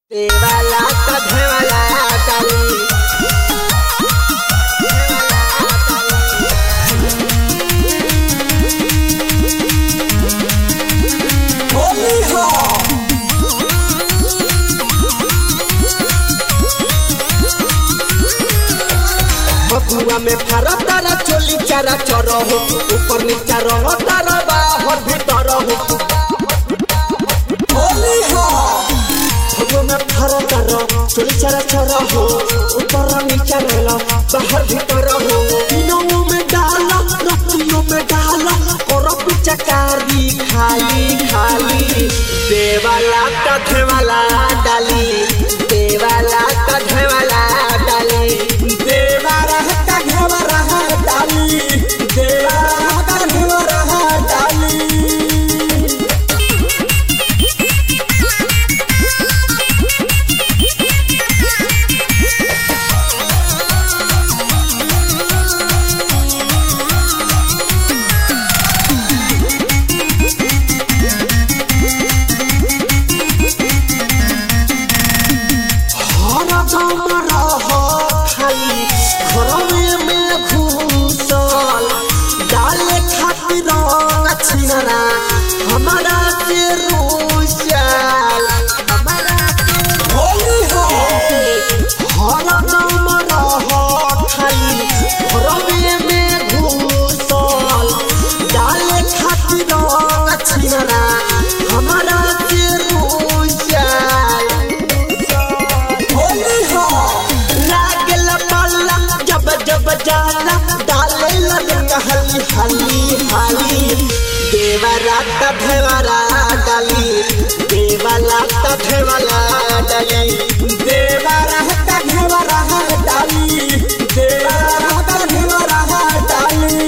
देवाला कधवाला डाली होली हो बबुआ में फारा तारा चोली चारा चरो हो ऊपर नीचा रहो तारा बाहर भीतर हो होली हो बबुआ में फारा तारा चोली चारा चरो हो ऊपर नीचा रहो बाहर भीतर हो तीनों में डालो रतियों में डालो और पिचकारी खाली खाली देवाला कधवाला डाली देवाला कधवाला डाली देवाला कधवाला डाली देवाला कधवाला डाली हमारा के रोशल हमारा के होली हो हरा नाम रहो खाली घरवे में घुसल डाले खातिर छिनरा हमारा के रोशल होली हो लागल पाला जब जब जाला डाले लग हली हली हली देवाला कधवाला डाली देवाला कधवाला डाली देवाला कधवाला डाली देवाला कधवाला डाली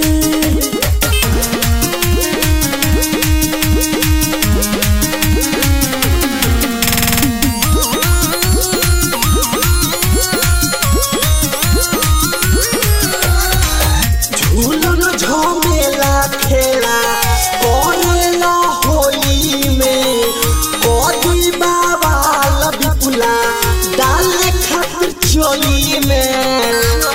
झूलन झमेला खेला चोली में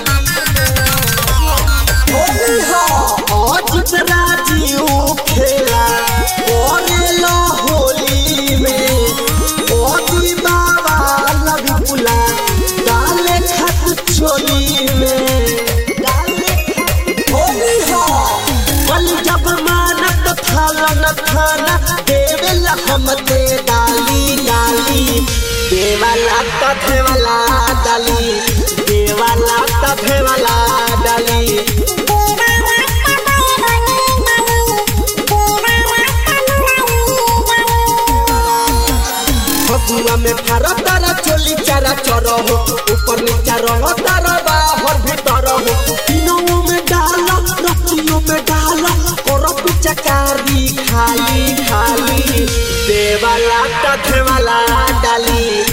आज राजीव खेला बोलेला होली में ओदी बाबा लभी पुला डाले खत चोली में होली हो कल जब मानत थाला न थाना देवेला हमते डाली डाली देवाला कधवाला डाली देवाला कधवाला डाली बबुआ में फारा तारा चोली चारा चरो हो ऊपर नीचा रहो तारा बाहर भीतर हो तीनों में डालो रतियों में डालो और पिचकारी खाली खाली देवाला कधवाला डाली